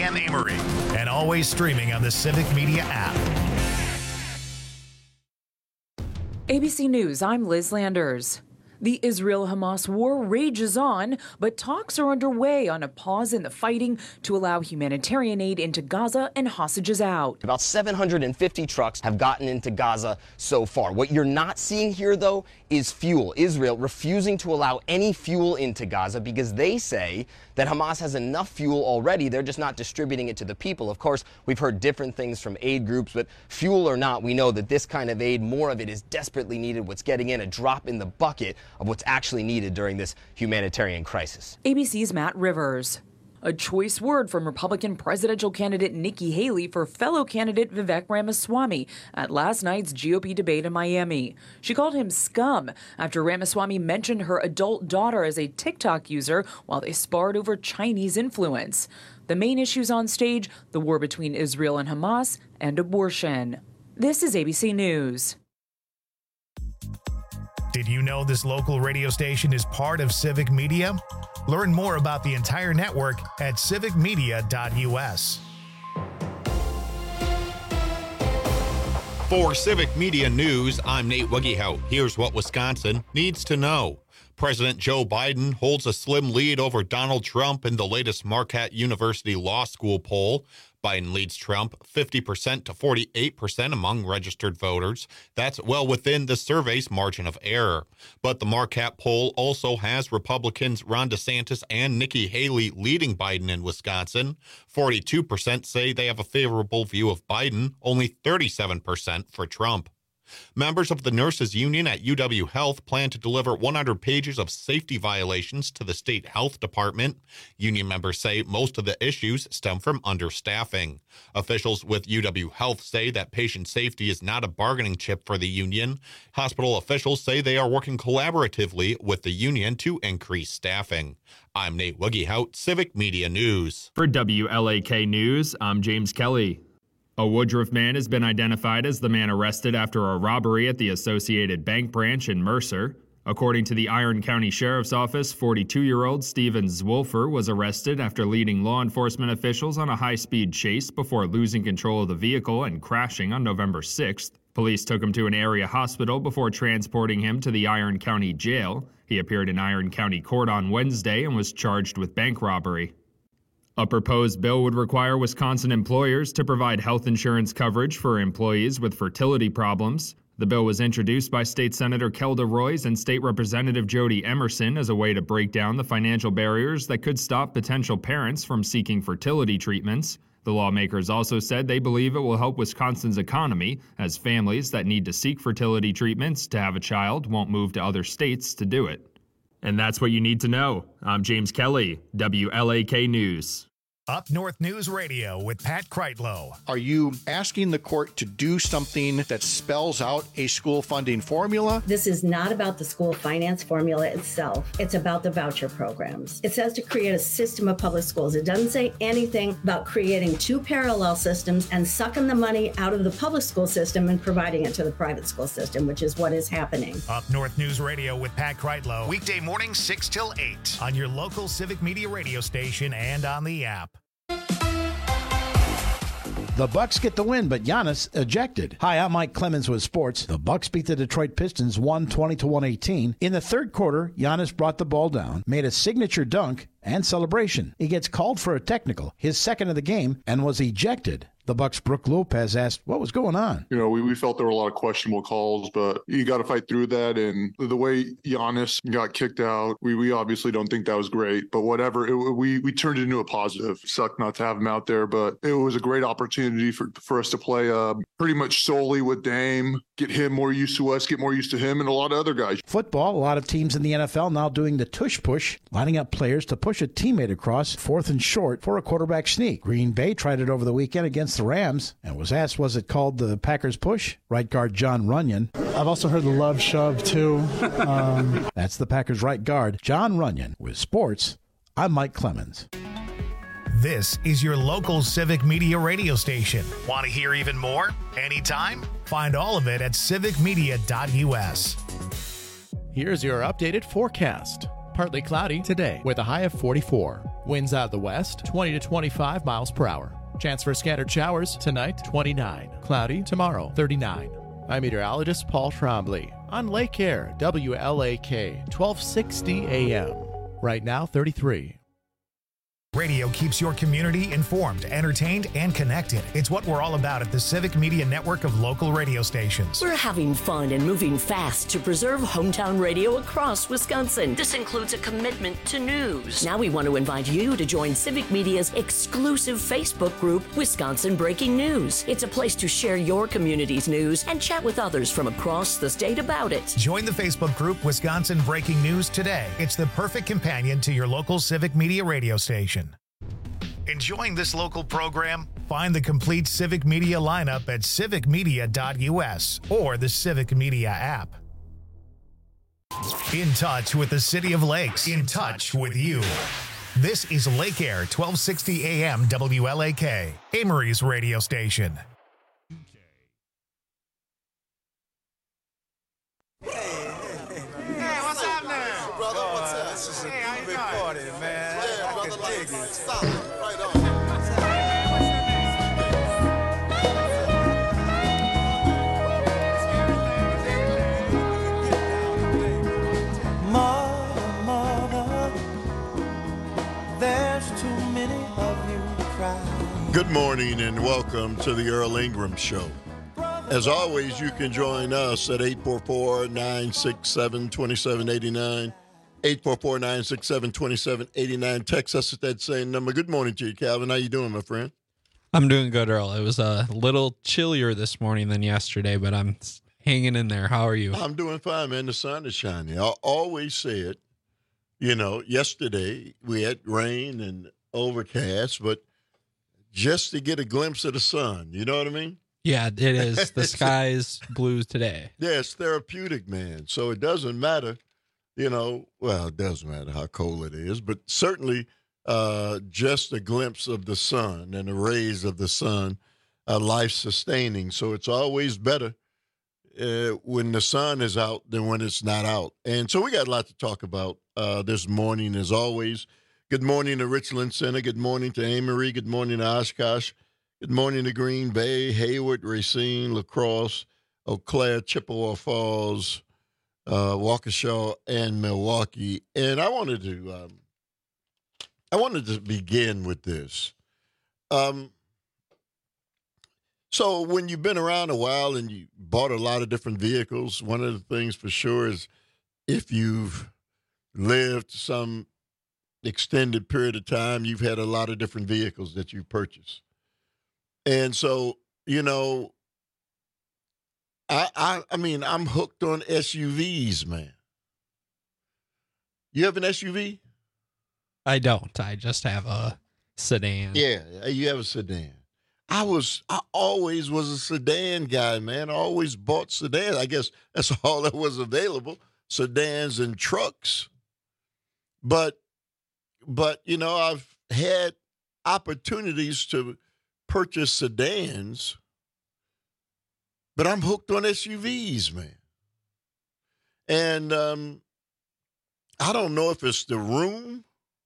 Sam Amory, and always streaming on the Civic Media app. ABC News, I'm Liz Landers. The Israel-Hamas war rages on, but talks are underway on a pause in the fighting to allow humanitarian aid into Gaza and hostages out. About 750 trucks have gotten into Gaza so far. What you're not seeing here, though, is fuel. Israel refusing to allow any fuel into Gaza because they say that Hamas has enough fuel already. They're just not distributing it to the people. Of course, we've heard different things from aid groups, but fuel or not, we know that this kind of aid, more of it is desperately needed. What's getting in, a drop in the bucket of what's actually needed during this humanitarian crisis. ABC's Matt Rivers. A choice word from Republican presidential candidate Nikki Haley for fellow candidate Vivek Ramaswamy at last night's GOP debate in Miami. She called him scum after Ramaswamy mentioned her adult daughter as a TikTok user while they sparred over Chinese influence. The main issues on stage, the war between Israel and Hamas, and abortion. This is ABC News. Did you know this local radio station is part of Civic Media? Learn more about the entire network at civicmedia.us. For Civic Media News, I'm Nate Wiggyhout. Here's what Wisconsin needs to know. President Joe Biden holds a slim lead over Donald Trump in the latest Marquette University Law School poll. Biden leads Trump 50% to 48% among registered voters. That's well within the survey's margin of error. But the Marquette poll also has Republicans Ron DeSantis and Nikki Haley leading Biden in Wisconsin. 42% say they have a favorable view of Biden, only 37% for Trump. Members of the Nurses Union at UW Health plan to deliver 100 pages of safety violations to the state health department. Union members say most of the issues stem from understaffing. Officials with UW Health say that patient safety is not a bargaining chip for the union. Hospital officials say they are working collaboratively with the union to increase staffing. I'm Nate Wiggyhout, Civic Media News. For WLAK News, I'm James Kelly. A Woodruff man has been identified as the man arrested after a robbery at the Associated Bank branch in Mercer. According to the Iron County Sheriff's Office, 42-year-old Steven Zwolfer was arrested after leading law enforcement officials on a high-speed chase before losing control of the vehicle and crashing on November 6th. Police took him to an area hospital before transporting him to the Iron County Jail. He appeared in Iron County Court on Wednesday and was charged with bank robbery. A proposed bill would require Wisconsin employers to provide health insurance coverage for employees with fertility problems. The bill was introduced by State Senator Kelda Roys and State Representative Jody Emerson as a way to break down the financial barriers that could stop potential parents from seeking fertility treatments. The lawmakers also said they believe it will help Wisconsin's economy, as families that need to seek fertility treatments to have a child won't move to other states to do it. And that's what you need to know. I'm James Kelly, WLAK News. Up North News Radio with Pat Kreitlow. Are you asking the court to do something that spells out a school funding formula? This is not about the school finance formula itself. It's about the voucher programs. It says to create a system of public schools. It doesn't say anything about creating two parallel systems and sucking the money out of the public school system and providing it to the private school system, which is what is happening. Up North News Radio with Pat Kreitlow. Weekday mornings 6 till 8 on your local Civic Media radio station and on the app. The Bucks get the win, but Giannis ejected. Hi, I'm Mike Clemens with sports. The Bucks beat the Detroit Pistons 120-118. In the third quarter, Giannis brought the ball down, made a signature dunk and celebration. He gets called for a technical, his second of the game, and was ejected. The Bucks' Brooke Lopez asked what was going on. You know, we felt there were a lot of questionable calls, but you got to fight through that. And the way Giannis got kicked out, we obviously don't think that was great. But whatever, we turned it into a positive. Sucked not to have him out there, but it was a great opportunity for us to play pretty much solely with Dame, get him more used to us, get more used to him, and a lot of other guys. Football, a lot of teams in the NFL now doing the tush push, lining up players to push a teammate across fourth and short for a quarterback sneak. Green Bay tried it over the weekend against the Rams and was asked, was it called the Packers push? Right guard John Runyon. I've also heard the love shove too. That's the Packers right guard John Runyon. With sports, I'm Mike Clemens. This is your local Civic Media radio station. Want to hear even more? Anytime? Find all of it at civicmedia.us. Here's your updated forecast. Partly cloudy today with a high of 44. Winds out of the west, 20 to 25 miles per hour. Chance for scattered showers tonight, 29. Cloudy tomorrow, 39. I'm meteorologist Paul Trombley on Lake Air, WLAK, 1260 AM. Right now, 33. Radio keeps your community informed, entertained, and connected. It's what we're all about at the Civic Media Network of local radio stations. We're having fun and moving fast to preserve hometown radio across Wisconsin. This includes a commitment to news. Now we want to invite you to join Civic Media's exclusive Facebook group, Wisconsin Breaking News. It's a place to share your community's news and chat with others from across the state about it. Join the Facebook group Wisconsin Breaking News today. It's the perfect companion to your local Civic Media radio station. Enjoying this local program? Find the complete Civic Media lineup at civicmedia.us or the Civic Media app. In touch with the City of Lakes. In touch with you. This is Lake Air 1260 AM WLAK, Amory's radio station. Hey, what's happening? Brother, what's up? This is a big party, man. Yeah, brother, like, stop it. Right on. Mother, there's too many of you crying. Good morning and welcome to the Earl Ingram Show. As always, you can join us at 844-967-2789, 844-967-2789. Text us at that same number. Good morning to you, Calvin. How you doing, my friend? I'm doing good, Earl. It was a little chillier this morning than yesterday, but I'm hanging in there. How are you? I'm doing fine, man. The sun is shining. I always said, yesterday we had rain and overcast, but just to get a glimpse of the sun, you know what I mean? Yeah, it is. The sky is blue today. Yeah, it's therapeutic, man. So it doesn't matter, it doesn't matter how cold it is, but certainly just a glimpse of the sun and the rays of the sun are life-sustaining. So it's always better when the sun is out than when it's not out. And so we got a lot to talk about this morning, as always. Good morning to Richland Center. Good morning to Amory. Good morning to Oshkosh. Good morning to Green Bay, Hayward, Racine, La Crosse, Eau Claire, Chippewa Falls, Waukesha, and Milwaukee. And I wanted to begin with this. So when you've been around a while and you bought a lot of different vehicles, one of the things for sure is if you've lived some extended period of time, you've had a lot of different vehicles that you purchased. And so, I'm hooked on SUVs, man. You have an SUV? I don't. I just have a sedan. Yeah, you have a sedan. I always was a sedan guy, man. I always bought sedans. I guess that's all that was available, sedans and trucks. But I've had opportunities to purchase sedans, but I'm hooked on SUVs, man. And I don't know if it's the room.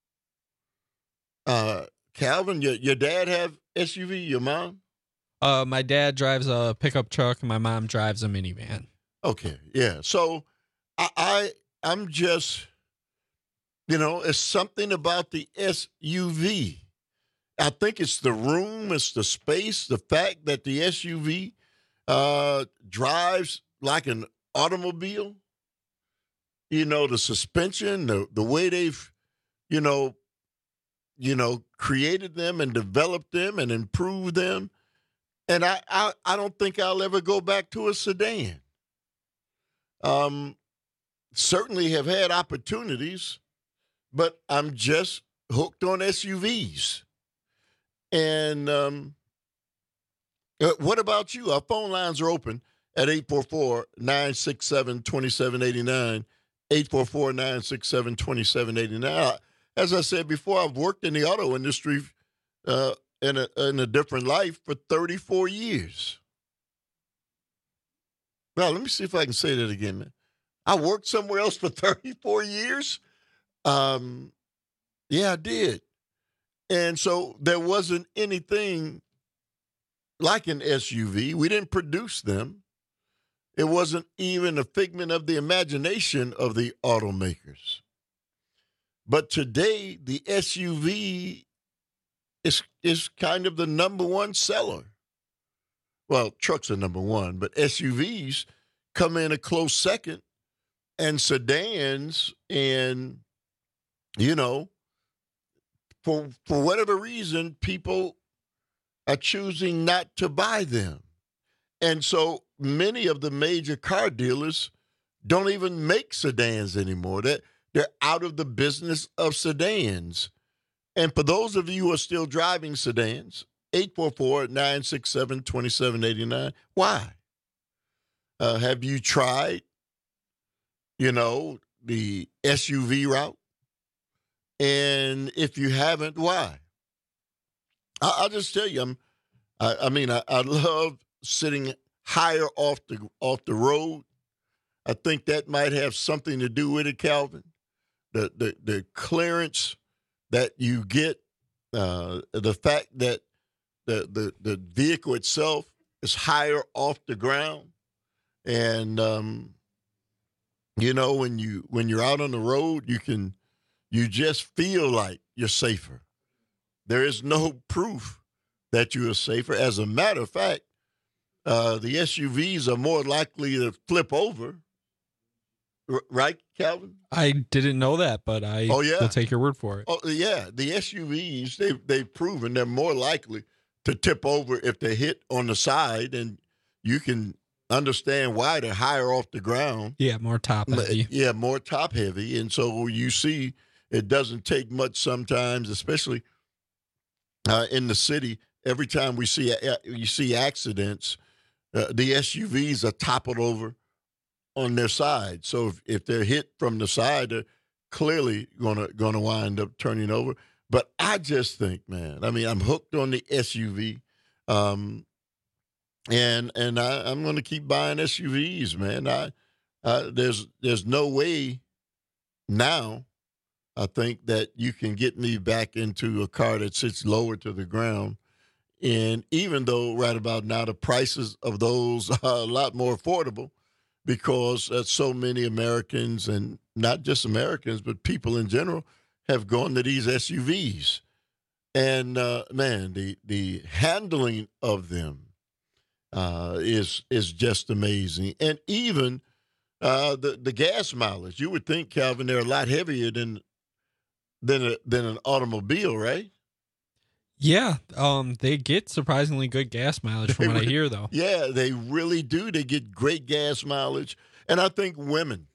Calvin, your dad have SUV, your mom? My dad drives a pickup truck, and my mom drives a minivan. Okay, yeah. So I'm just, it's something about the SUV. I think it's the room, it's the space, the fact that the SUV drives like an automobile. The suspension, the way they've, created them and developed them and improved them. And I don't think I'll ever go back to a sedan. Certainly have had opportunities, but I'm just hooked on SUVs. And what about you? Our phone lines are open at 844-967-2789, 844-967-2789. As I said before, I've worked in the auto industry in a different life for 34 years. Well, let me see if I can say that again, man. I worked somewhere else for 34 years. Yeah, I did. And so there wasn't anything like an SUV. We didn't produce them. It wasn't even a figment of the imagination of the automakers. But today, the SUV is kind of the number one seller. Well, trucks are number one, but SUVs come in a close second, and sedans, and, you know, for whatever reason, people are choosing not to buy them. And so many of the major car dealers don't even make sedans anymore. They're out of the business of sedans. And for those of you who are still driving sedans, 844-967-2789, why? Have you tried, the SUV route? And if you haven't, why? I'll just tell you, I love sitting higher off the road. I think that might have something to do with it, Calvin. The clearance that you get, the fact that the vehicle itself is higher off the ground, and when you're out on the road, you just feel like you're safer. There is no proof that you are safer. As a matter of fact, the SUVs are more likely to flip over. Right, Calvin? I didn't know that, but will take your word for it. Oh, yeah. The SUVs, they've proven they're more likely to tip over if they hit on the side, and you can understand why. They're higher off the ground. Yeah, more top heavy. Yeah, more top heavy. And so you see it doesn't take much sometimes, especially in the city. Every time you see accidents, the SUVs are toppled over on their side. So if they're hit from the side, they're clearly gonna wind up turning over. But I just think, man, I'm hooked on the SUV, and I'm going to keep buying SUVs, man. There's no way now, I think, that you can get me back into a car that sits lower to the ground. And even though right about now the prices of those are a lot more affordable, because so many Americans, and not just Americans, but people in general, have gone to these SUVs. And, man, the handling of them is just amazing. And even the gas mileage. You would think, Calvin, they're a lot heavier than an automobile, right? Yeah, they get surprisingly good gas mileage from what I hear, though. Yeah, they really do. They get great gas mileage. And I think women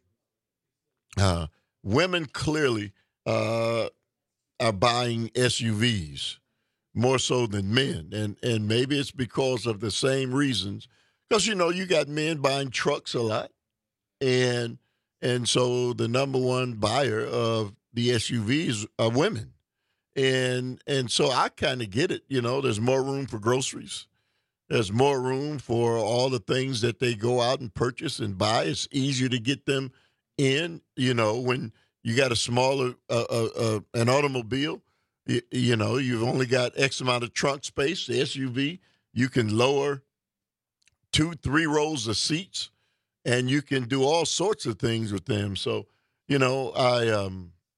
clearly are buying SUVs more so than men. And maybe it's because of the same reasons. Because, you got men buying trucks a lot. And so the number one buyer of the SUVs are women. And so I kind of get it. There's more room for groceries. There's more room for all the things that they go out and purchase and buy. It's easier to get them in, when you got a smaller an automobile. You've only got X amount of trunk space. The SUV, you can lower 2-3 rows of seats, and you can do all sorts of things with them. So, I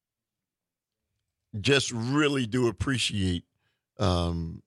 just really do appreciate the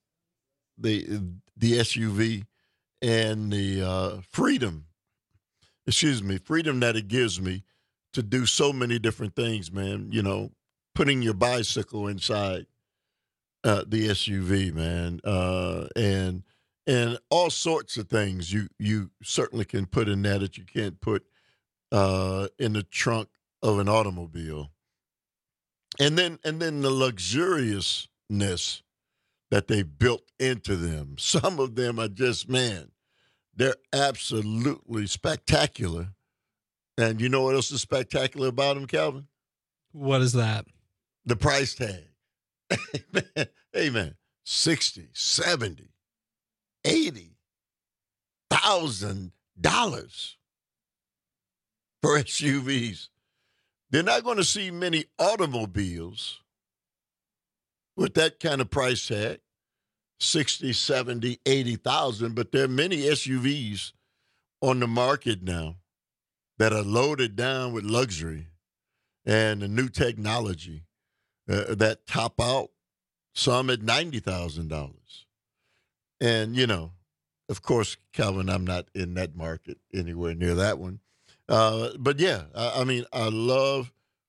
SUV and the freedom that it gives me to do so many different things, man. Putting your bicycle inside the SUV, man, and all sorts of things you certainly can put in there that you can't put in the trunk of an automobile. And then the luxuriousness that they built into them. Some of them are just, man, they're absolutely spectacular. And you know what else is spectacular about them, Calvin? What is that? The price tag. Hey, man, $60,000, $70,000, $80,000 for SUVs. They're not going to see many automobiles with that kind of price tag, 60, 70, 80,000, but there are many SUVs on the market now that are loaded down with luxury and the new technology that top out, some at $90,000. And, you know, of course, Calvin, I'm not in that market anywhere near that one. But, yeah, I mean, I love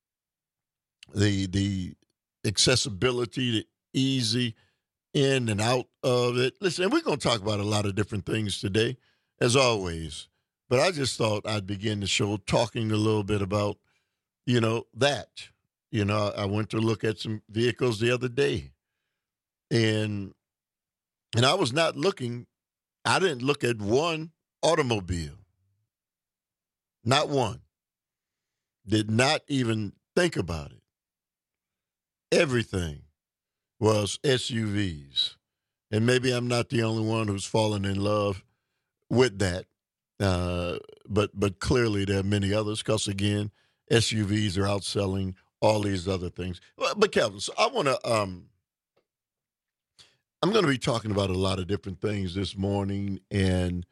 the accessibility, the easy in and out of it. Listen, we're going to talk about a lot of different things today, as always. But I just thought I'd begin the show talking a little bit about, you know, that. You know, I went to look at some vehicles the other day, and I was not looking. I didn't look at one automobile. Not one. Did not even think about it. Everything was SUVs. And maybe I'm not the only one who's fallen in love with that. But clearly there are many others because, again, SUVs are outselling all these other things. But, Calvin, so I want to I'm going to be talking about a lot of different things this morning. And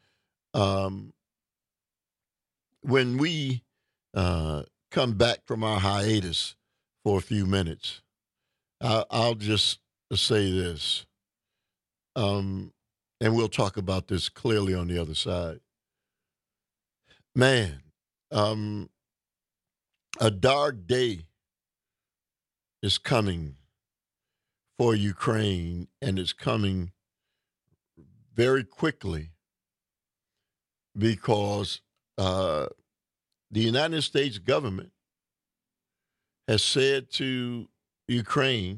when we come back from our hiatus for a few minutes, I'll just say this, and we'll talk about this clearly on the other side. Man, a dark day is coming for Ukraine, and it's coming very quickly because the United States government has said to Ukraine,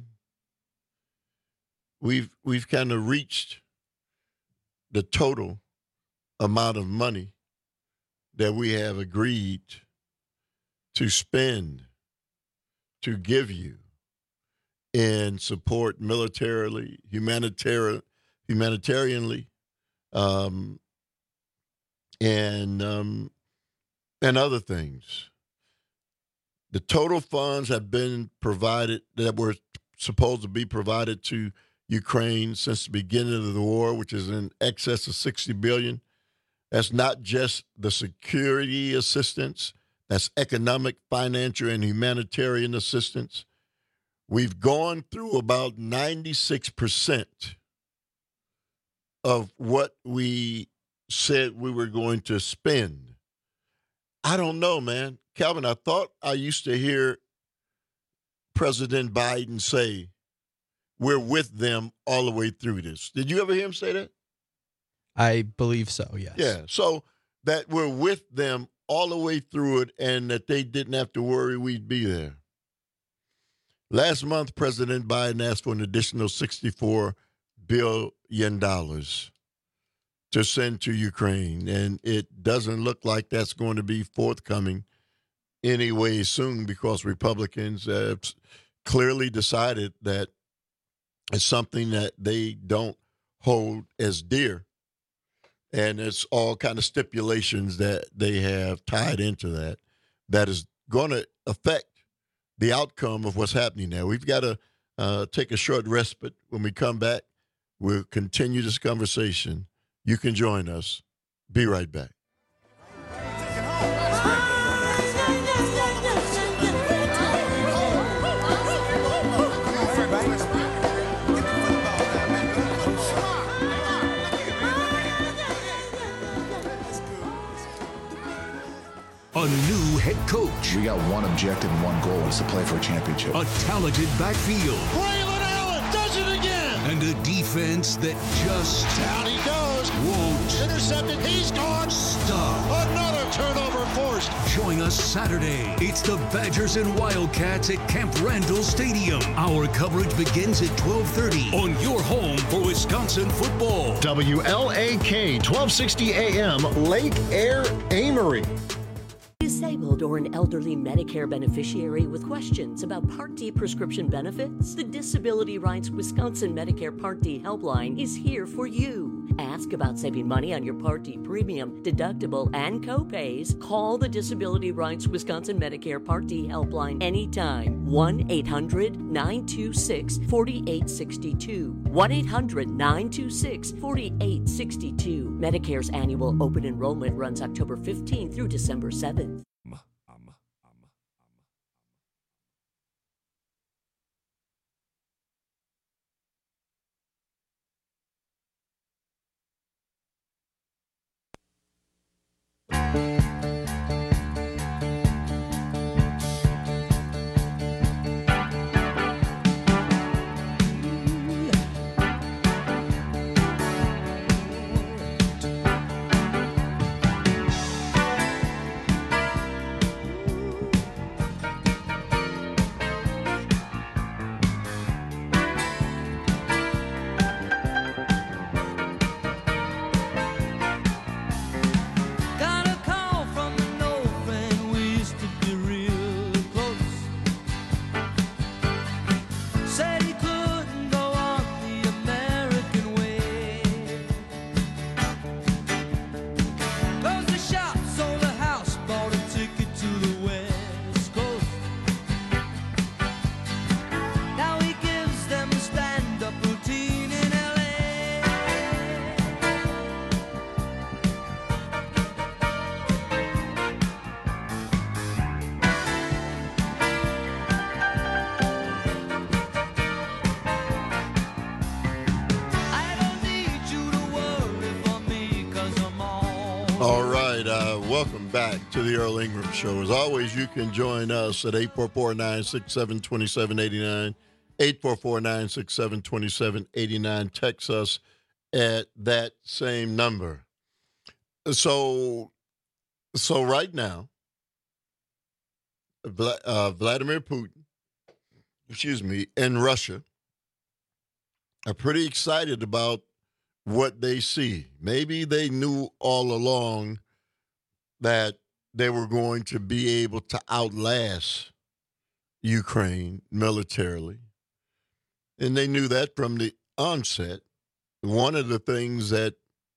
we've kind of reached the total amount of money that we have agreed to spend to give you in support militarily, humanitarianly, and other things. The total funds have been provided that were supposed to be provided to Ukraine since the beginning of the war, which is in excess of $60 billion. That's not just the security assistance. That's economic, financial, and humanitarian assistance. We've gone through about 96% of what we said we were going to spend. I don't know, man. Calvin, I thought I used to hear President Biden say, we're with them all the way through this. Did you ever hear him say that? I believe so, yes. Yeah, so that we're with them all the way through it and that they didn't have to worry we'd be there. Last month, President Biden asked for an additional $64 billion to send to Ukraine, and it doesn't look like that's going to be forthcoming anyway soon because Republicans have clearly decided that it's something that they don't hold as dear. And it's all kind of stipulations that they have tied into that is going to affect the outcome of what's happening now. We've got to take a short respite. When we come back, we'll continue this conversation. You can join us. Be right back. A new head coach. We got one objective and one goal is to play for a championship. A talented backfield. Braylon Allen does it again. And a defense that just down he goes. Won't intercepted. He's gone. Stop. Another turnover forced. Join us Saturday. It's the Badgers and Wildcats at Camp Randall Stadium. Our coverage begins at 12:30 on your home for Wisconsin football. WLAK 1260 AM Lake Air Amory. Disabled or an elderly Medicare beneficiary with questions about Part D prescription benefits? The Disability Rights Wisconsin Medicare Part D helpline is here for you. Ask about saving money on your Part D premium, deductible, and co-pays. Call the Disability Rights Wisconsin Medicare Part D helpline anytime. 1-800-926-4862. 1-800-926-4862. Medicare's annual open enrollment runs October 15th through December 7th. Welcome back to the Earl Ingram Show. As always, you can join us at 844-967-2789, 844-967-2789. Text us at that same number. So right now, Vladimir Putin, and Russia are pretty excited about what they see. Maybe they knew all along that they were going to be able to outlast Ukraine militarily. And they knew that from the onset. One of the things that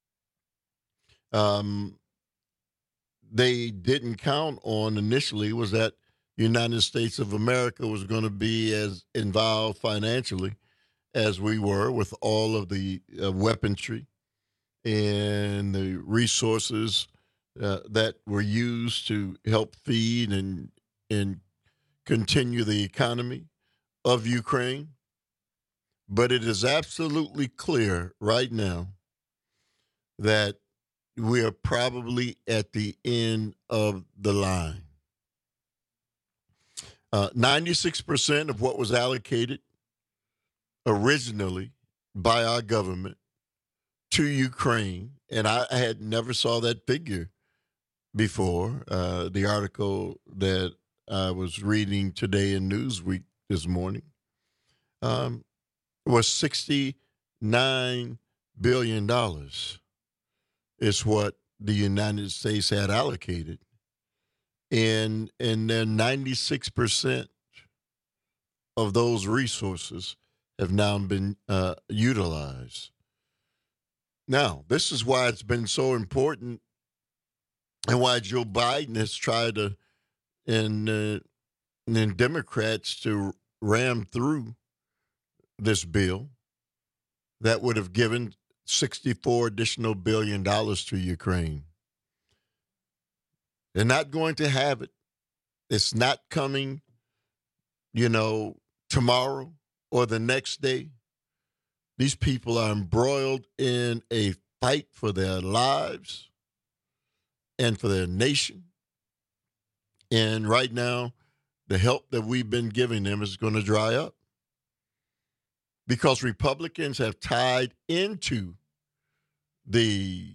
they didn't count on initially was that the United States of America was going to be as involved financially as we were, with all of the weaponry and the resources that were used to help feed and continue the economy of Ukraine. But it is absolutely clear right now that we are probably at the end of the line. 96% of what was allocated originally by our government to Ukraine, and I had never saw that figure before. The article that I was reading today in Newsweek this morning was $69 billion is what the United States had allocated. And then 96% of those resources have now been utilized. Now, this is why it's been so important and why Joe Biden has tried to, and Democrats to ram through this bill that would have given $64 additional billion to Ukraine. They're not going to have it. It's not coming, tomorrow or the next day. These people are embroiled in a fight for their lives and for their nation. And right now, the help that we've been giving them is going to dry up because Republicans have tied into the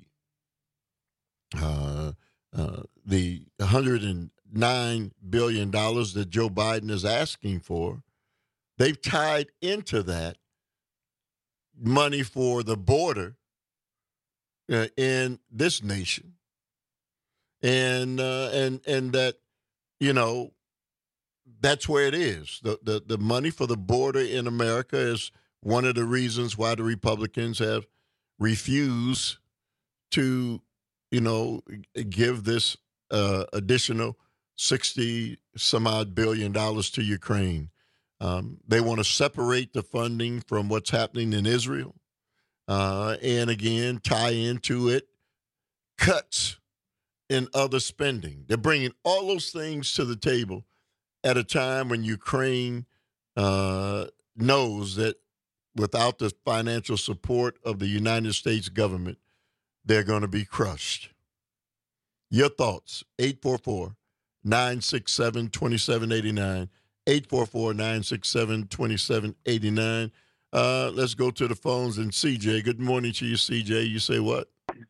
$109 billion that Joe Biden is asking for. They've tied into that money for the border in this nation. and that, you know, that's where it is. The money for the border in America is one of the reasons why the Republicans have refused to, you know, give this additional $60-some-odd billion to Ukraine. They want to separate the funding from what's happening in Israel, and again, tie into it cuts in other spending. They're bringing all those things to the table at a time when Ukraine knows that without the financial support of the United States government, they're going to be crushed. Your thoughts, 844-967-2789, 844-967-2789. Let's go to the phones. And CJ, good morning to you, CJ. You say what?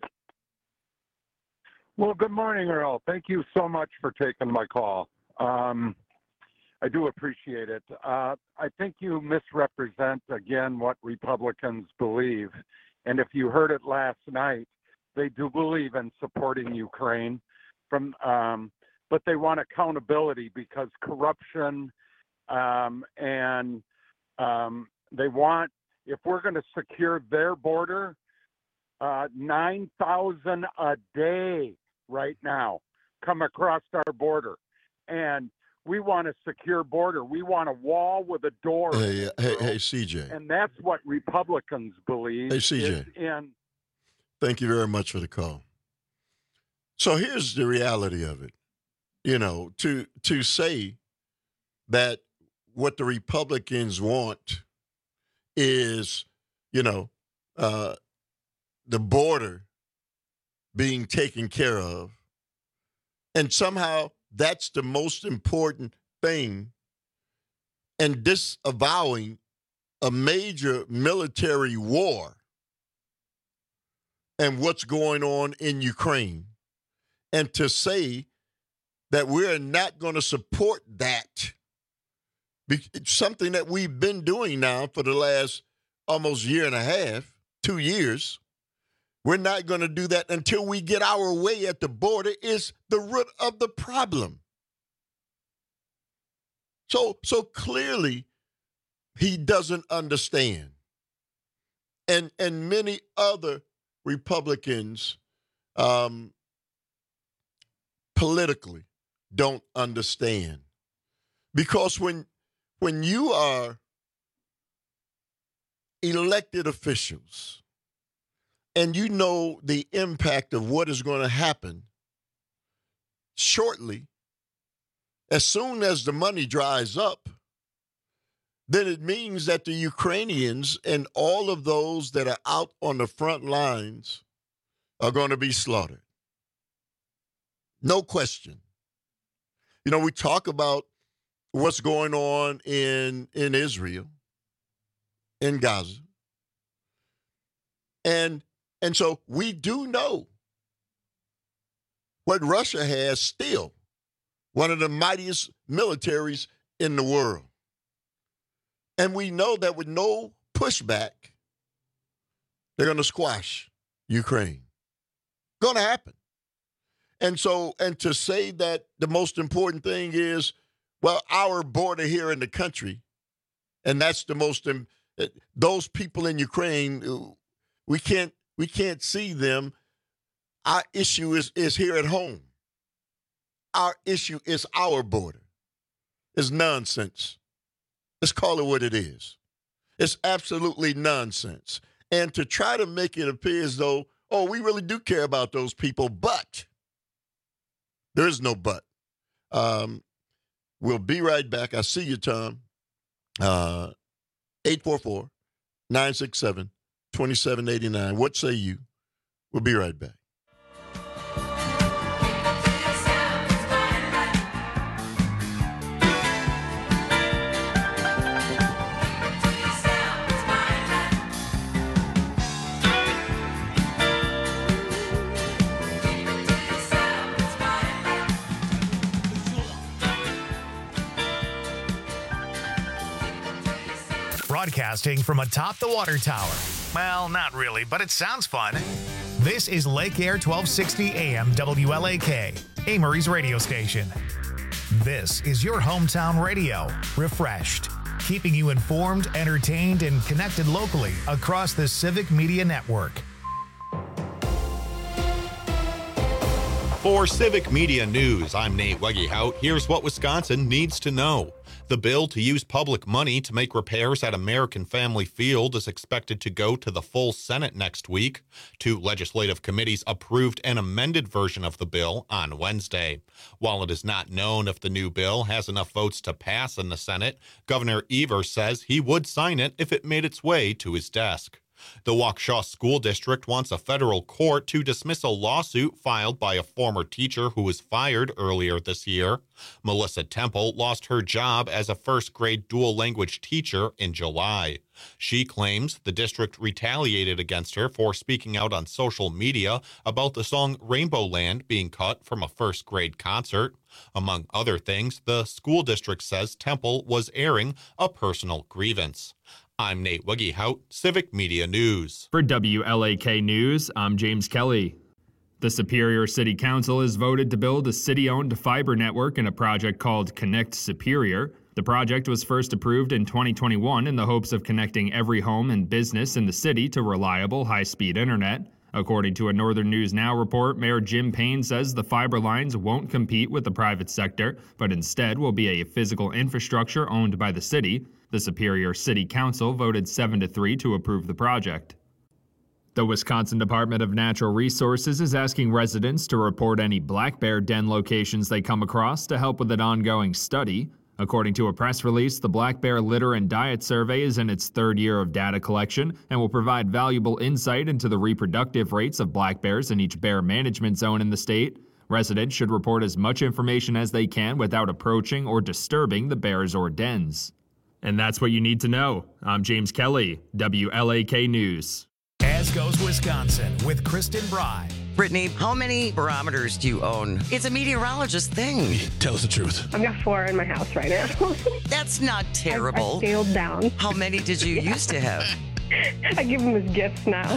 Well, good morning, Earl. Thank you so much for taking my call. I do appreciate it. I think you misrepresent, again, what Republicans believe. And if you heard it last night, they do believe in supporting Ukraine, but they want accountability because corruption and they want, if we're going to secure their border, 9,000 a day right now come across our border. And we want a secure border. We want a wall with a door. Hey, CJ. And that's what Republicans believe. Hey, CJ. Thank you very much for the call. So here's the reality of it. You know, to say that what the Republicans want is, you know, the border being taken care of, and somehow that's the most important thing, and disavowing a major military war and what's going on in Ukraine, and to say that we're not going to support that. It's something that we've been doing now for the last almost year and a half, 2 years. We're not going to do that until we get our way at the border is the root of the problem. So clearly, he doesn't understand. And many other Republicans politically don't understand. Because when you are elected officials and you know the impact of what is going to happen shortly, as soon as the money dries up, then it means that the Ukrainians and all of those that are out on the front lines are going to be slaughtered. No question. You know, we talk about what's going on in Israel, in Gaza. And so we do know what Russia has still, one of the mightiest militaries in the world. And we know that with no pushback, they're going to squash Ukraine. Going to happen. And to say that the most important thing is, well, our border here in the country, and that's the most, those people in Ukraine, we can't see them. Our issue is here at home. Our issue is our border. It's nonsense. Let's call it what it is. It's absolutely nonsense. And to try to make it appear as though, oh, we really do care about those people, but there is no but. We'll be right back. I see you, Tom. 844-967-2789. What say you? We'll be right back. Broadcasting from atop the water tower. Well, not really, but it sounds fun. This is Lake Air 1260 AM WLAK, Amory's radio station. This is your hometown radio, refreshed, keeping you informed, entertained, and connected locally across the Civic Media Network. For Civic Media News, I'm Nate Wegehout. Here's what Wisconsin needs to know. The bill to use public money to make repairs at American Family Field is expected to go to the full Senate next week. 2 legislative committees approved an amended version of the bill on Wednesday. While it is not known if the new bill has enough votes to pass in the Senate, Governor Evers says he would sign it if it made its way to his desk. The Waukesha School District wants a federal court to dismiss a lawsuit filed by a former teacher who was fired earlier this year. Melissa Temple lost her job as a first-grade dual-language teacher in July. She claims the district retaliated against her for speaking out on social media about the song Rainbow Land being cut from a first-grade concert. Among other things, the school district says Temple was airing a personal grievance. I'm Nate Wegehout, Civic Media News. For WLAK News, I'm James Kelly. The Superior City Council has voted to build a city-owned fiber network in a project called Connect Superior. The project was first approved in 2021 in the hopes of connecting every home and business in the city to reliable, high-speed internet. According to a Northern News Now report, Mayor Jim Payne says the fiber lines won't compete with the private sector, but instead will be a physical infrastructure owned by the city. The Superior City Council voted 7-3 to approve the project. The Wisconsin Department of Natural Resources is asking residents to report any black bear den locations they come across to help with an ongoing study. According to a press release, the Black Bear Litter and Diet Survey is in its 3rd year of data collection and will provide valuable insight into the reproductive rates of black bears in each bear management zone in the state. Residents should report as much information as they can without approaching or disturbing the bears or dens. And that's what you need to know. I'm James Kelly, WLAK News. As goes Wisconsin with Kristen Bry. Brittany, how many barometers do you own? It's a meteorologist thing. Tell us the truth. I've got 4 in my house right now. That's not terrible. I scaled down. How many did you used to have? I give them as gifts now.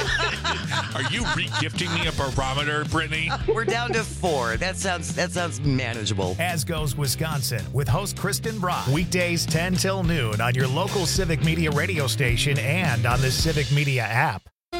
Are you re-gifting me a barometer, Brittany? We're down to 4. That sounds manageable. As goes Wisconsin with host Kristen Bry. Weekdays 10 till noon on your local Civic Media radio station and on the Civic Media app.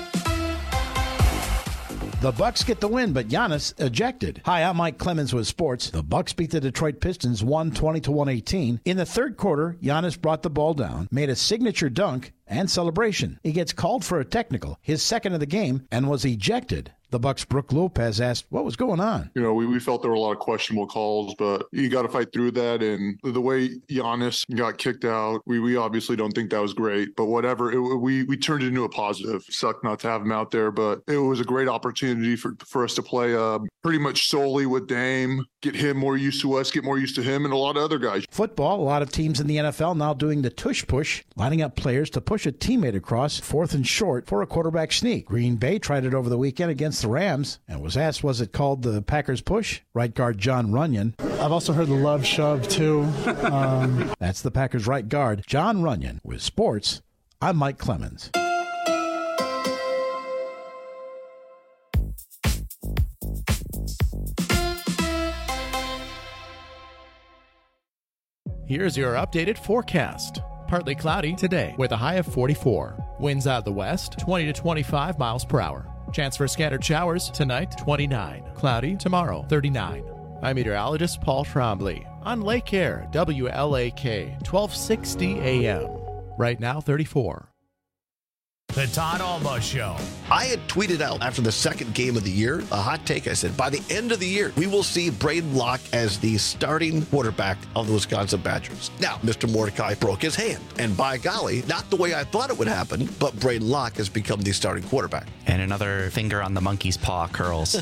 The Bucks get the win, but Giannis ejected. Hi, I'm Mike Clemens with sports. The Bucks beat the Detroit Pistons 120-118. In the third quarter, Giannis brought the ball down, made a signature dunk and celebration. He gets called for a technical, his second of the game, and was ejected. The Bucks' Brooke Lopez asked what was going on. You know, we felt there were a lot of questionable calls, but you got to fight through that. And the way Giannis got kicked out, we obviously don't think that was great. But whatever, we turned it into a positive. Sucked not to have him out there, but it was a great opportunity for us to play pretty much solely with Dame, get him more used to us, get more used to him, and a lot of other guys. Football, a lot of teams in the NFL now doing the tush push, lining up players to push a teammate across 4th and short for a quarterback sneak. Green Bay tried it over the weekend against the Rams and was asked, was it called the Packers push? Right guard John Runyon. I've also heard the love shove, too. That's the Packers right guard, John Runyon. With sports, I'm Mike Clemens. Here's your updated forecast. Partly cloudy today with a high of 44. Winds out of the west, 20 to 25 miles per hour. Chance for scattered showers tonight, 29. Cloudy tomorrow, 39. I'm meteorologist Paul Trombley on Lake Air, WLAK, 1260 AM. Right now, 34. The Todd Alba Show. I had tweeted out after the second game of the year, a hot take. I said, by the end of the year, we will see Braden Locke as the starting quarterback of the Wisconsin Badgers. Now, Mr. Mordecai broke his hand. And by golly, not the way I thought it would happen, but Braden Locke has become the starting quarterback. And another finger on the monkey's paw curls.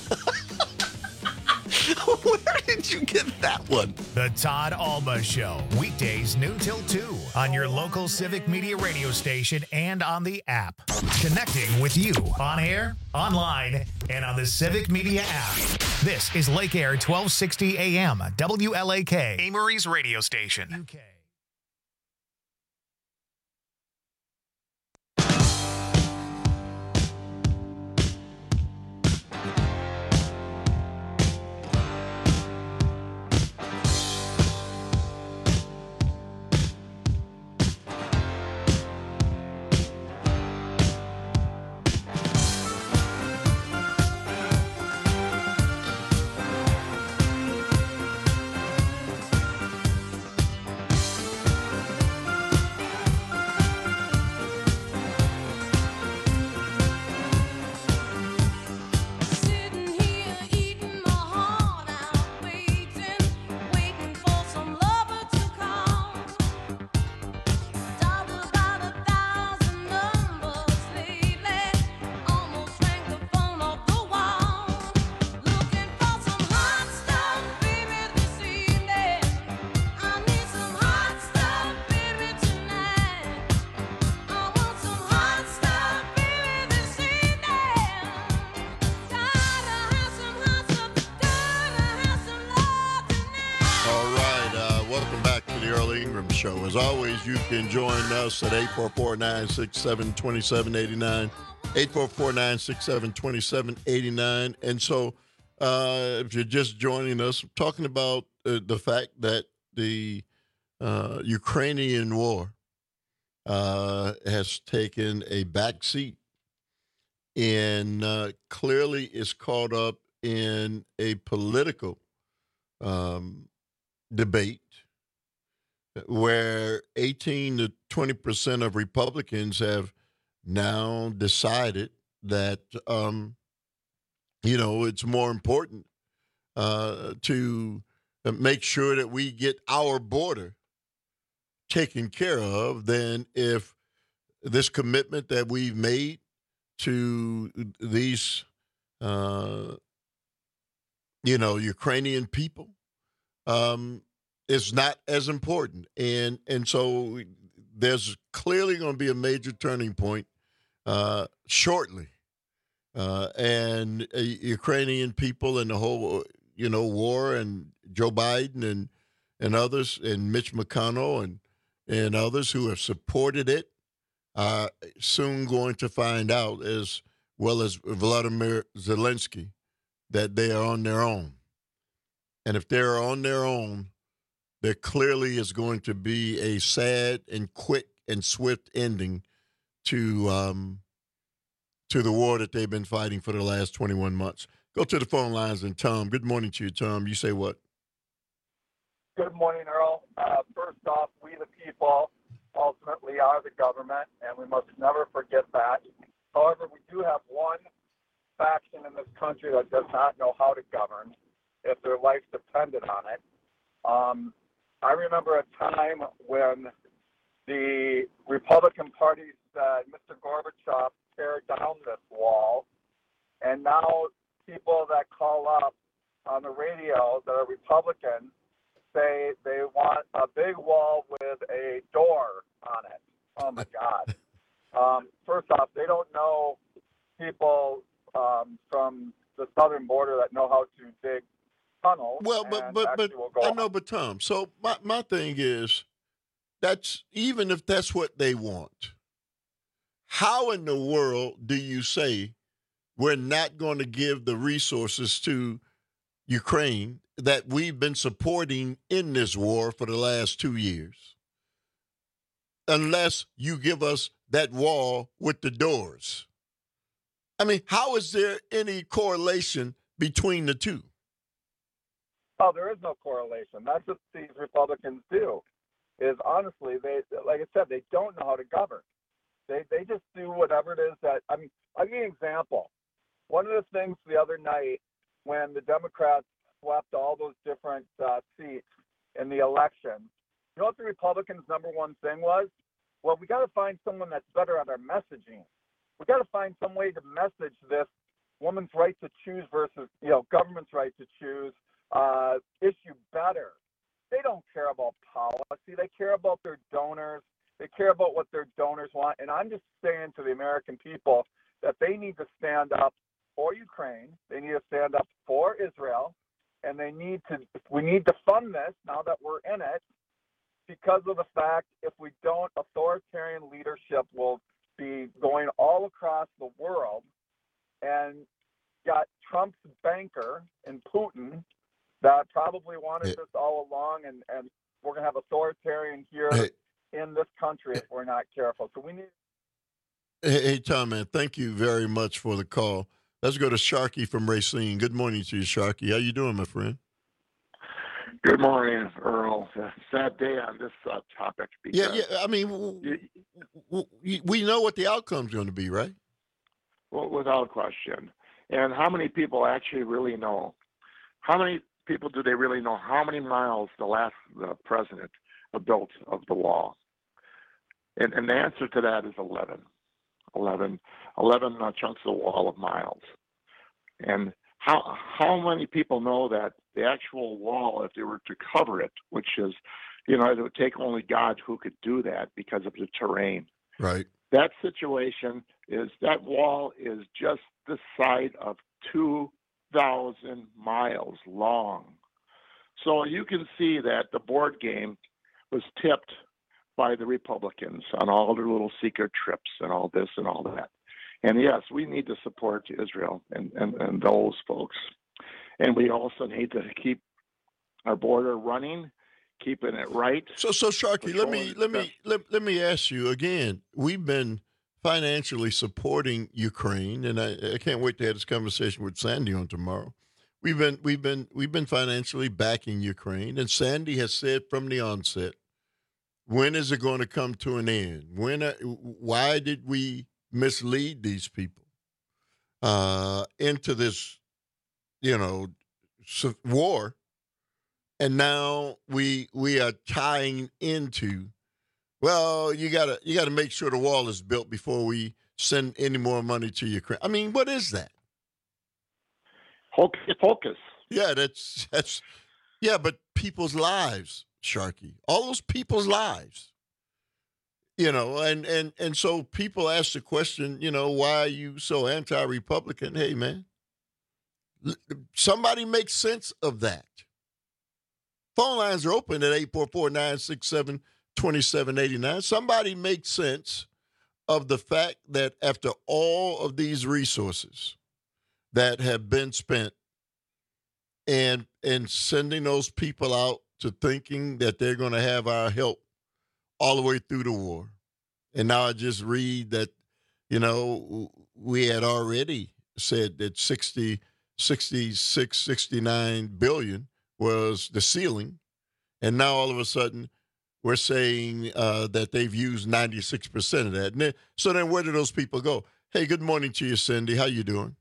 Where did you get that one? The Todd Alba Show. Weekdays noon till 2 on your local Civic Media radio station and on the app. Connecting with you on air, online, and on the Civic Media app. This is Lake Air 1260 AM, WLAK, Amory's radio station. UK. show. As always, you can join us at 844-967-2789, 844-967-2789. And so if you're just joining us, I'm talking about the fact that the Ukrainian war has taken a back seat and clearly is caught up in a political debate where 18 to 20% of Republicans have now decided that, it's more important to make sure that we get our border taken care of than if this commitment that we've made to these, Ukrainian people is not as important. And so there's clearly going to be a major turning point shortly. And Ukrainian people and the whole, war, and Joe Biden and others, and Mitch McConnell and others who have supported it are soon going to find out, as well as Vladimir Zelensky, that they are on their own. And if they're on their own, there clearly is going to be a sad and quick and swift ending to the war that they've been fighting for the last 21 months. Go to the phone lines, and Tom, good morning to you, Tom. You say what? Good morning, Earl. First off, we the people ultimately are the government, and we must never forget that. However, we do have one faction in this country that does not know how to govern if their life depended on it. I remember a time when the Republican Party said, Mr. Gorbachev, tear down this wall. And now people that call up on the radio that are Republican say they want a big wall with a door on it. Oh, my God. First off, they don't know people from the southern border that know how to dig tunnels. Well, but I know, but Tom, so my thing is, that's even if that's what they want, how in the world do you say we're not going to give the resources to Ukraine that we've been supporting in this war for the last 2 years, unless you give us that wall with the doors? I mean, how is there any correlation between the two? Oh, there is no correlation. That's what these Republicans do, is honestly, they, like I said, they don't know how to govern. They just do whatever it is that, I mean, I'll give you an example. One of the things the other night when the Democrats swept all those different seats in the election, you know what the Republicans' number one thing was? Well, we got to find someone that's better at our messaging. We got to find some way to message this woman's right to choose versus, government's right to choose issue better. They don't care about policy. They care about their donors. They care about what their donors want. And I'm just saying to the American people that they need to stand up for Ukraine. They need to stand up for Israel. And we need to fund this now that we're in it, because of the fact if we don't, authoritarian leadership will be going all across the world. And got Trump's banker and Putin that probably wanted this all along, and we're going to have authoritarian here in this country if we're not careful. So we need. Hey, Tom, man, thank you very much for the call. Let's go to Sharky from Racine. Good morning to you, Sharky. How you doing, my friend? Good morning, Earl. Sad day on this topic. Yeah. I mean, we know what the outcome's going to be, right? Well, without question. And how many people actually really know? How many people do they really know how many miles the president built of the wall? And the answer to that is 11 chunks of wall of miles. And how many people know that the actual wall, if they were to cover it, which is, it would take only God who could do that because of the terrain. Right. That situation is, that wall is just the side of 2,000 miles long. So you can see that the board game was tipped by the Republicans on all their little secret trips and all this and all that. And yes, we need to support Israel and those folks. And we also need to keep our border running, keeping it right. So Sharkey, let me ask you again. We've been financially supporting Ukraine, and I can't wait to have this conversation with Sandy on tomorrow. We've been financially backing Ukraine, and Sandy has said from the onset, when is it going to come to an end? Why did we mislead these people into this, war? And now we are tying into, well, you gotta make sure the wall is built before we send any more money to Ukraine. I mean, what is that? Focus. Yeah, that's but people's lives, Sharkey. All those people's lives. And so people ask the question, why are you so anti-Republican? Hey, man, somebody make sense of that. Phone lines are open at 844-967-2789. Somebody make sense of the fact that after all of these resources that have been spent and sending those people out to thinking that they're going to have our help all the way through the war. And now I just read that, we had already said that 69 billion was the ceiling. And now all of a sudden we're saying that they've used 96% of that. So then where do those people go? Hey, good morning to you, Cindy. How you doing?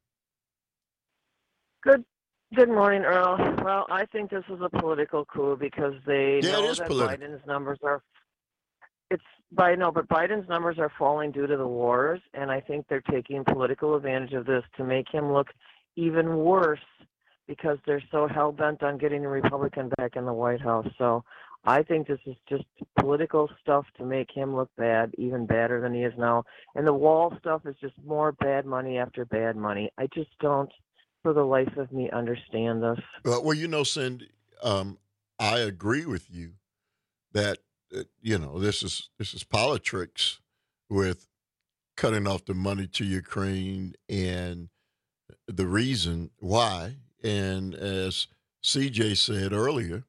Good morning, Earl. Well, I think this is a political coup because they know that political. Biden's numbers are. But Biden's numbers are falling due to the wars, and I think they're taking political advantage of this to make him look even worse because they're so hell bent on getting a Republican back in the White House. So I think this is just political stuff to make him look bad, even badder than he is now. And the wall stuff is just more bad money after bad money. I just don't, for the life of me, understand this. Well, Cindy, I agree with you that this is politics with cutting off the money to Ukraine and the reason why. And as CJ said earlier,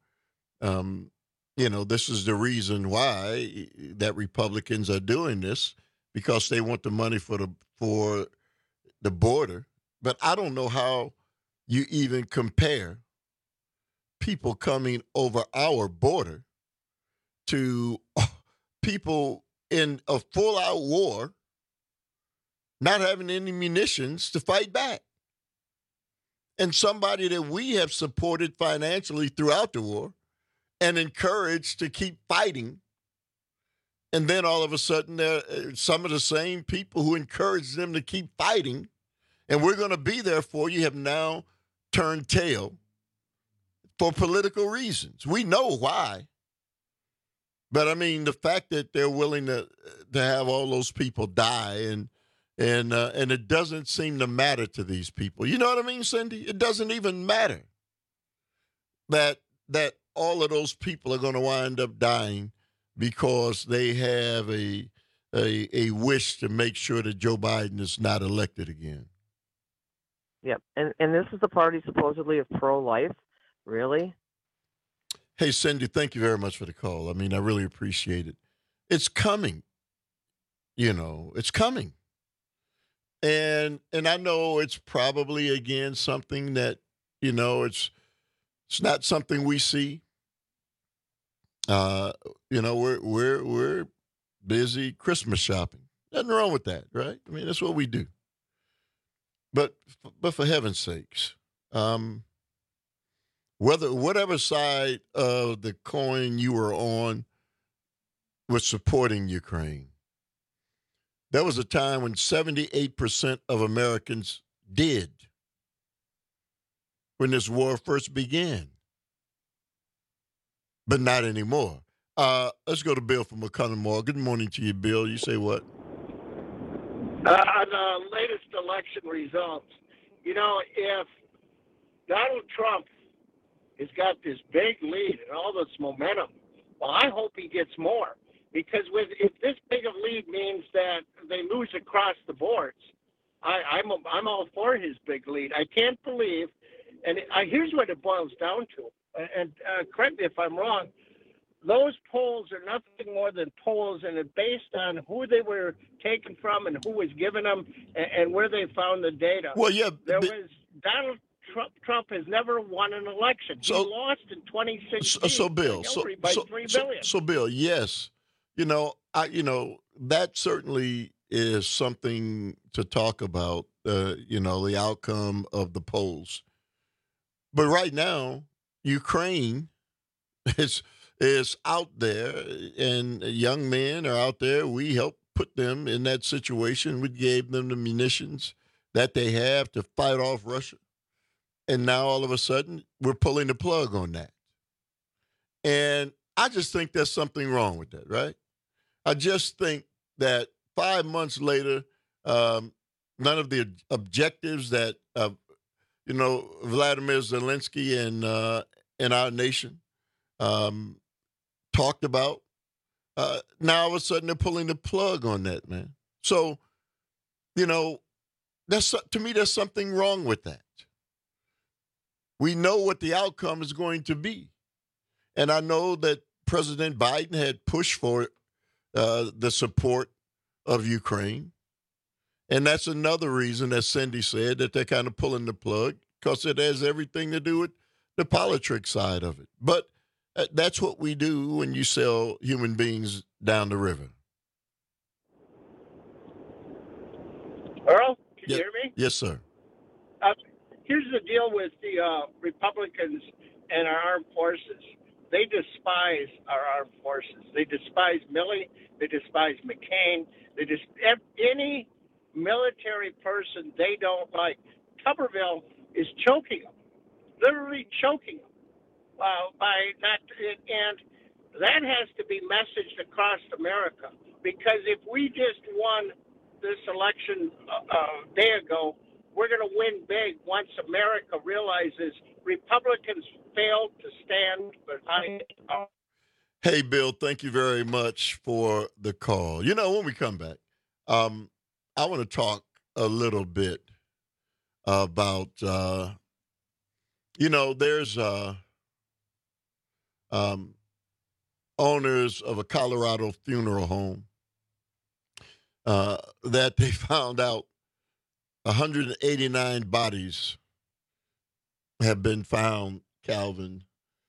this is the reason why that Republicans are doing this, because they want the money for the border. But I don't know how you even compare people coming over our border to people in a full-out war not having any munitions to fight back. And somebody that we have supported financially throughout the war and encouraged to keep fighting. And then all of a sudden, some of the same people who encouraged them to keep fighting, and we're going to be there for you, have now turned tail for political reasons. We know why. But, I mean, the fact that they're willing to have all those people die and it doesn't seem to matter to these people. You know what I mean, Cindy? It doesn't even matter that all of those people are going to wind up dying because they have a wish to make sure that Joe Biden is not elected again. Yep. And this is the party supposedly of pro-life? Really? Hey, Cindy, thank you very much for the call. I mean, I really appreciate it. It's coming. It's coming. And I know it's probably, again, something that, it's not something we see. We're busy Christmas shopping. Nothing wrong with that, right? I mean, that's what we do. But for heaven's sakes, whatever side of the coin you were on was supporting Ukraine, there was a time when 78% of Americans did when this war first began, but not anymore. Let's go to Bill from McConnell. Good morning to you, Bill. You say what? On the latest election results, if Donald Trump has got this big lead and all this momentum, well, I hope he gets more. Because if this big of lead means that they lose across the boards, I'm all for his big lead. I can't believe, and here's what it boils down to, and correct me if I'm wrong, those polls are nothing more than polls, and it's based on who they were taken from and who was giving them and where they found the data. Well, yeah. Donald Trump has never won an election. He lost in 2016. So Bill, by $3 billion. So Bill, yes, that certainly is something to talk about. The outcome of the polls, but right now, Ukraine is out there, and young men are out there. We helped put them in that situation. We gave them the munitions that they have to fight off Russia. And now all of a sudden, we're pulling the plug on that. And I just think there's something wrong with that, right? I just think that 5 months later, none of the objectives that, Vladimir Zelensky and our nation talked about, now all of a sudden they're pulling the plug on that, man. So, to me, there's something wrong with that. We know what the outcome is going to be. And I know that President Biden had pushed for the support of Ukraine. And that's another reason, as Cindy said, that they're kind of pulling the plug, because it has everything to do with the politics side of it. But that's what we do when you sell human beings down the river. Earl, can you hear me? Yes, sir. Here's the deal with the Republicans and our armed forces. They despise our armed forces. They despise Milley. They despise McCain. Any military person they don't like. Tuberville is choking them, literally choking them by that. And that has to be messaged across America, because if we just won this election a day ago, we're going to win big once America realizes Republicans failed to stand behind. Hey, Bill, thank you very much for the call. When we come back, I want to talk a little bit about, there's owners of a Colorado funeral home that they found out 189 bodies have been found, Calvin.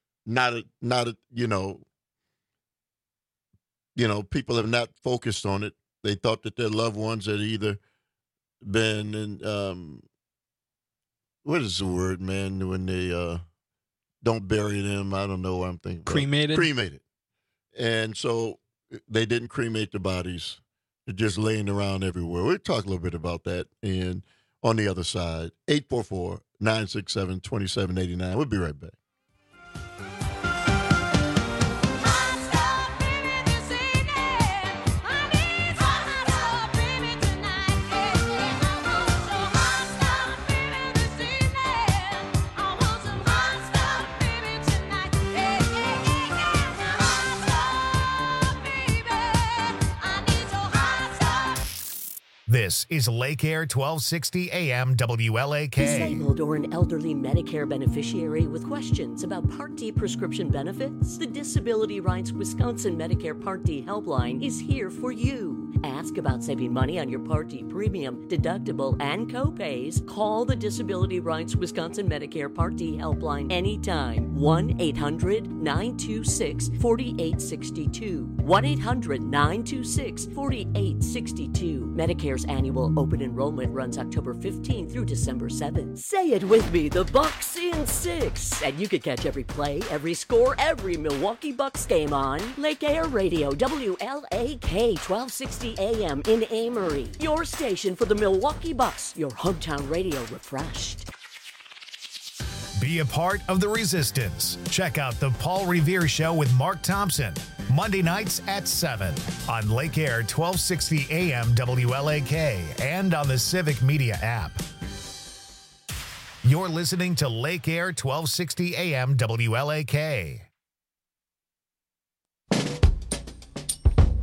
People have not focused on it. They thought that their loved ones had either been in, what is the word, man, when they don't bury them? I don't know what I'm thinking. Cremated. And so they didn't cremate the bodies. They're just laying around everywhere. We'll talk a little bit about that. And on the other side, 844-967-2789. We'll be right back. This is Lake Air 1260 AM WLAK. Disabled or an elderly Medicare beneficiary with questions about Part D prescription benefits? The Disability Rights Wisconsin Medicare Part D helpline is here for you. Ask about saving money on your Part D premium, deductible, and copays. Call the Disability Rights Wisconsin Medicare Part D helpline anytime. 1-800-926-4862. 1-800-926-4862. Medicare's annual open enrollment runs October 15 through December 7th. Say it with me, the Bucks in 6. And you can catch every play, every score, every Milwaukee Bucks game on Lake Air Radio, WLAK 1260 AM in Amory. Your station for the Milwaukee Bucks, your hometown radio refreshed. Be a part of the resistance. Check out the Paul Revere Show with Mark Thompson, Monday nights at 7 on Lake Air 1260 AM WLAK and on the Civic Media app. You're listening to Lake Air 1260 AM WLAK.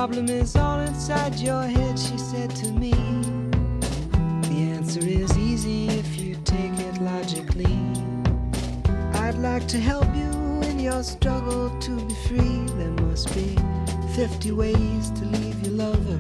problem is all inside your head, she said to me. The answer is easy if you take it logically. I'd like to help you in your struggle to be free. There must be 50 ways to leave your lover.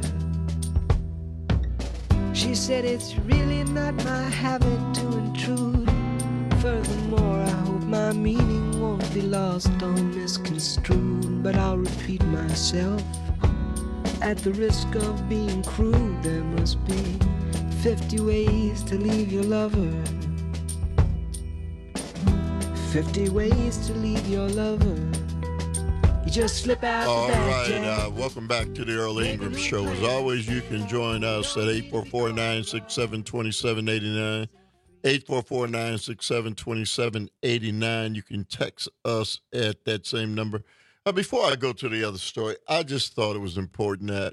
She said it's really not my habit to intrude. Furthermore, I hope my meaning won't be lost or misconstrued. But I'll repeat myself at the risk of being crude. There must be 50 ways to leave your lover. 50 ways to leave your lover. You just slip out All the back right, door. welcome back to the Earl Ingram Show. As always, you can join us at 844-967-2789. 844-967-2789. You can text us at that same number. Before I go to the other story, I just thought it was important that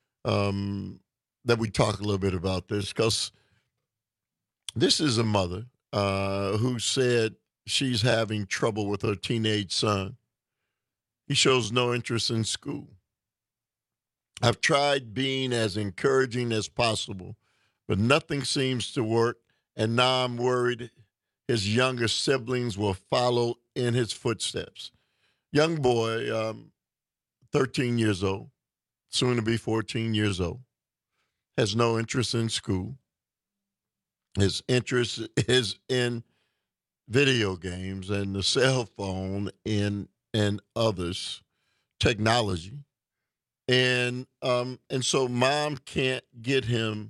we talk a little bit about this, because this is a mother who said she's having trouble with her teenage son. He shows no interest in school. I've tried being as encouraging as possible, but nothing seems to work, and now I'm worried his younger siblings will follow in his footsteps. Young boy, 13 years old, soon to be 14 years old, has no interest in school. His interest is in video games and the cell phone and others, technology. And so mom can't get him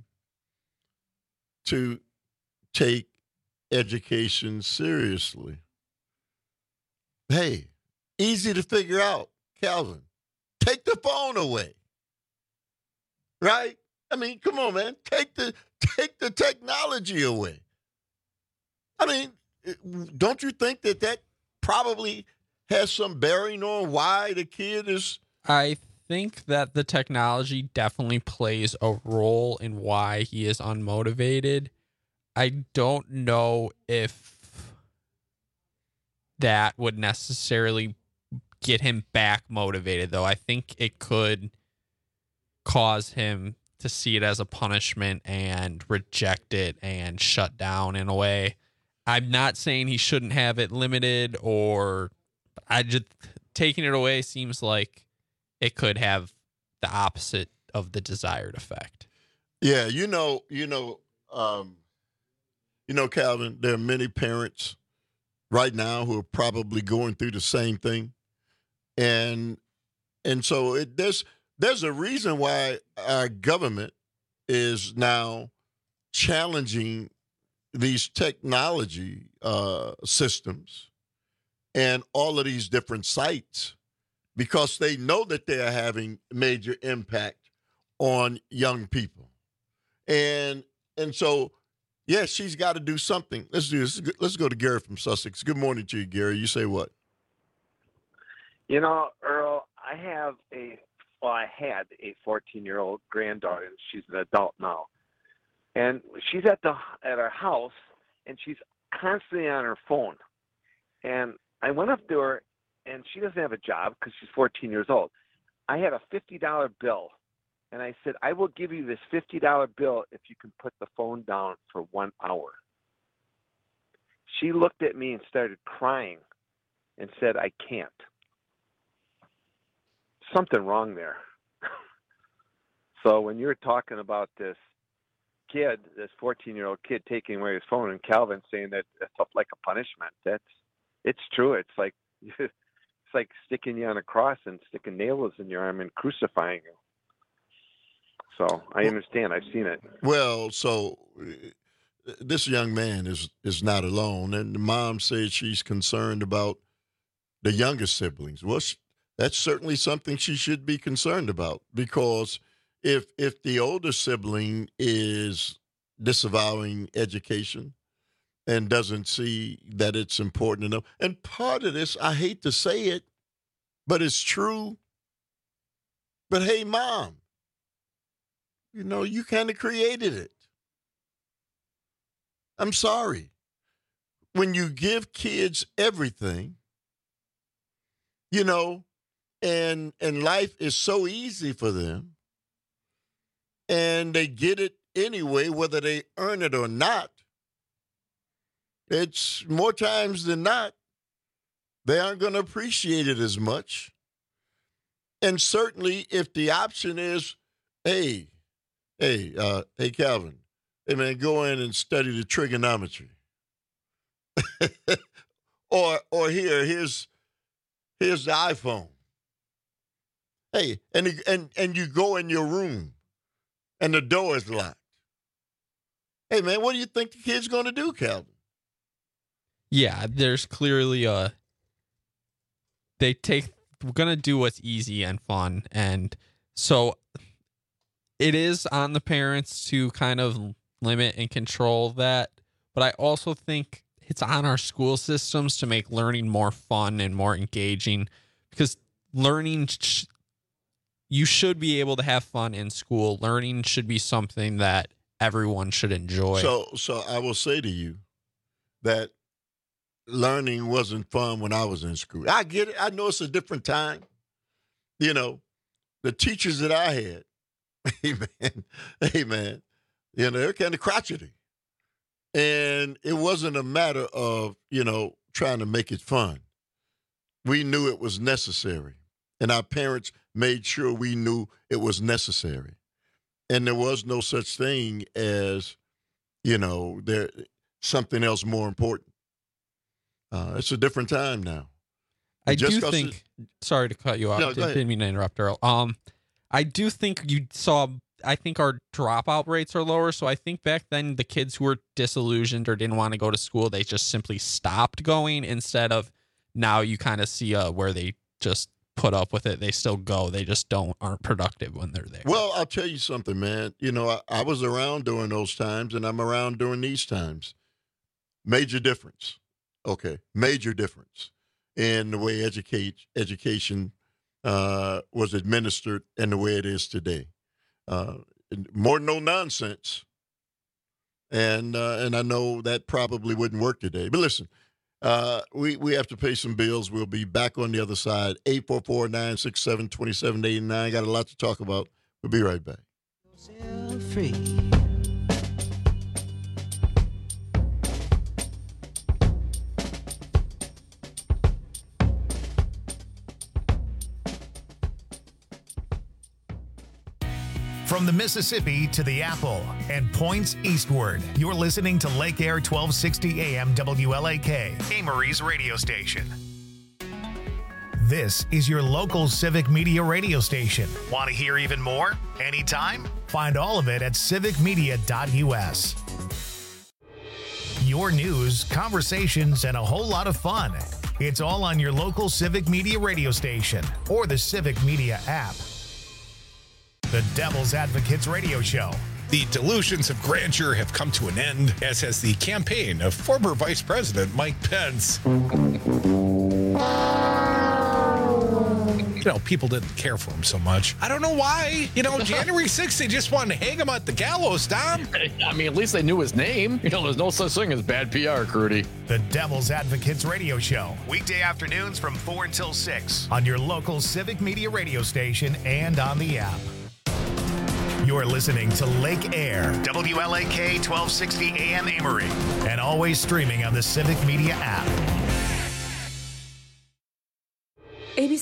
to take education seriously. Hey, easy to figure out, Calvin. Take the phone away. Right? I mean, come on, man. Take the technology away. I mean, don't you think that probably has some bearing on why the kid is? I think that the technology definitely plays a role in why he is unmotivated. I don't know if that would necessarily get him back motivated, though. I think it could cause him to see it as a punishment and reject it and shut down in a way. I'm not saying he shouldn't have it limited, or I just taking it away seems like it could have the opposite of the desired effect. Yeah, Calvin, there are many parents right now who are probably going through the same thing. And so there's a reason why our government is now challenging these technology systems and all of these different sites, because they know that they are having major impact on young people. And so, yeah, she's got to do something. Let's do this. Let's go to Gary from Sussex. Good morning to you, Gary. You say what? You know, Earl, I had a 14-year-old granddaughter, and she's an adult now. And she's at our house, and she's constantly on her phone. And I went up to her, and she doesn't have a job because she's 14 years old. I had a $50 bill, and I said, I will give you this $50 bill if you can put the phone down for 1 hour. She looked at me and started crying and said, I can't. Something wrong there. So when you're talking about this kid, this 14-year-old kid taking away his phone, and Calvin saying that it's like a punishment, it's true. It's like sticking you on a cross and sticking nails in your arm and crucifying you. So I understand. I've seen it. Well, so this young man is not alone, and the mom says she's concerned about the younger siblings. Well, that's certainly something she should be concerned about, because if the older sibling is disavowing education and doesn't see that it's important enough, and part of this, I hate to say it, but it's true. But hey, mom, you kind of created it. I'm sorry. When you give kids everything, and life is so easy for them, and they get it anyway, whether they earn it or not. It's more times than not, they aren't going to appreciate it as much. And certainly if the option is, hey, Calvin, hey, man, go in and study the trigonometry. or here's the iPhone. Hey, and you go in your room and the door is locked. Hey, man, what do you think the kid's going to do, Calvin? Yeah, there's clearly we're going to do what's easy and fun. And so it is on the parents to kind of limit and control that. But I also think it's on our school systems to make learning more fun and more engaging, because learning, you should be able to have fun in school. Learning should be something that everyone should enjoy. So I will say to you that learning wasn't fun when I was in school. I get it. I know it's a different time. You know, the teachers that I had, hey man, you know, they're kind of crotchety. And it wasn't a matter of, you know, trying to make it fun. We knew it was necessary. And our parents made sure we knew it was necessary. And there was no such thing as, you know, something else more important. It's a different time now. I do think, sorry to cut you off. No, Didn't mean to interrupt, Earl. I do think you saw, I think our dropout rates are lower. So I think back then the kids who were disillusioned or didn't want to go to school, they just simply stopped going, instead of now you kind of see where they just put up with it. They still go. They just aren't productive when they're there. Well, I'll tell you something, man. You know, I was around during those times, and I'm around during these times. Major difference. Okay, major difference in the way education was administered and the way it is today. More no nonsense, and I know that probably wouldn't work today. But listen, we have to pay some bills. We'll be back on the other side. 844-967-2789. Got a lot to talk about. We'll be right back. Free. From the Mississippi to the Apple and points eastward, you're listening to Lake Air 1260 AM WLAK, Amory's radio station. This is your local civic media radio station. Want to hear even more? Anytime? Find all of it at civicmedia.us. Your news, conversations, and a whole lot of fun. It's all on your local civic media radio station or the Civic Media app. The Devil's Advocates Radio Show. The delusions of grandeur have come to an end, as has the campaign of former Vice President Mike Pence. You know, people didn't care for him so much. I don't know why. You know, January 6th, they just wanted to hang him at the gallows, Tom. I mean, at least they knew his name. You know, there's no such thing as bad PR, Crudy. The Devil's Advocates Radio Show. Weekday afternoons from 4 until 6 on your local civic media radio station and on the app. You're listening to Lake Air, WLAK 1260 AM Amory, and always streaming on the Civic Media app. ABC